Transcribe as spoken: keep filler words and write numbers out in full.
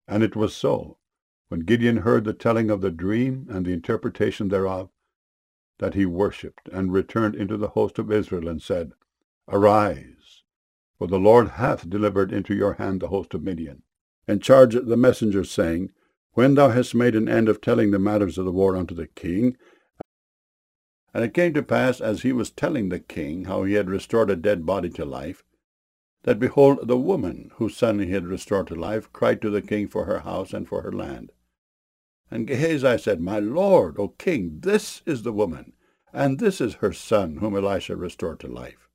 And it was so, when Gideon heard the telling of the dream and the interpretation thereof, that he worshipped, and returned into the host of Israel, and said, Arise, for the Lord hath delivered into your hand the host of Midian. And charged the messengers, saying, When thou hast made an end of telling the matters of the war unto the king. And it came to pass, as he was telling the king how he had restored a dead body to life, that behold, the woman whose son he had restored to life cried to the king for her house and for her land. And Gehazi said, My lord, O king, this is the woman, and this is her son whom Elisha restored to life.